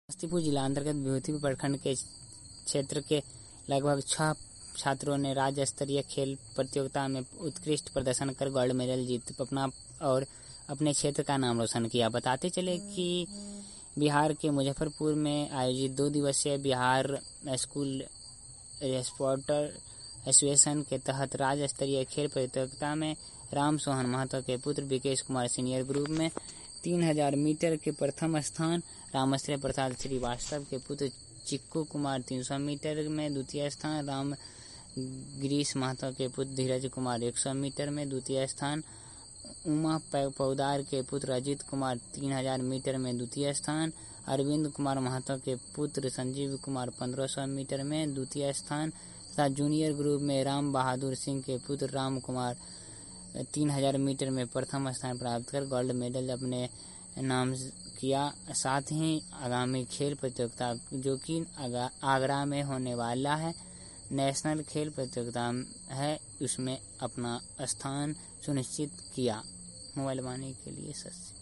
समस्तीपुर जिला अंतर्गत विभूतिपुर प्रखंड के क्षेत्र के लगभग 6 छात्रों ने राज्य स्तरीय खेल प्रतियोगिता में उत्कृष्ट प्रदर्शन कर गोल्ड मेडल जीत अपने क्षेत्र का नाम रोशन किया। बताते चले कि बिहार के मुजफ्फरपुर में आयोजित 2 दिवसीय बिहार स्कूल स्पोर्टर एसोसिएशन के तहत राज्य स्तरीय खेल प्रतियोगिता में राम सोहन महतो के पुत्र विकेश कुमार सीनियर ग्रुप में 3000 मीटर के प्रथम स्थान, रामश्री प्रसाद श्रीवास्तव के पुत्र चिक्कू कुमार 300 मीटर में द्वितीय स्थान, राम गिरीश महतो के पुत्र धीरज कुमार 100 मीटर में द्वितीय स्थान, उमा पौदार के पुत्र अजीत कुमार 3000 मीटर में द्वितीय स्थान, अरविंद कुमार महतो के पुत्र संजीव कुमार 1500 मीटर में द्वितीय स्थान तथा जूनियर ग्रुप में राम बहादुर सिंह के पुत्र राम कुमार 3000 मीटर में प्रथम स्थान प्राप्त कर गोल्ड मेडल अपने नाम किया। साथ ही आगामी खेल प्रतियोगिता जो कि आगरा में होने वाला है, नेशनल खेल प्रतियोगिता है, उसमें अपना स्थान सुनिश्चित किया। मोबाइल वाणी के लिए सच।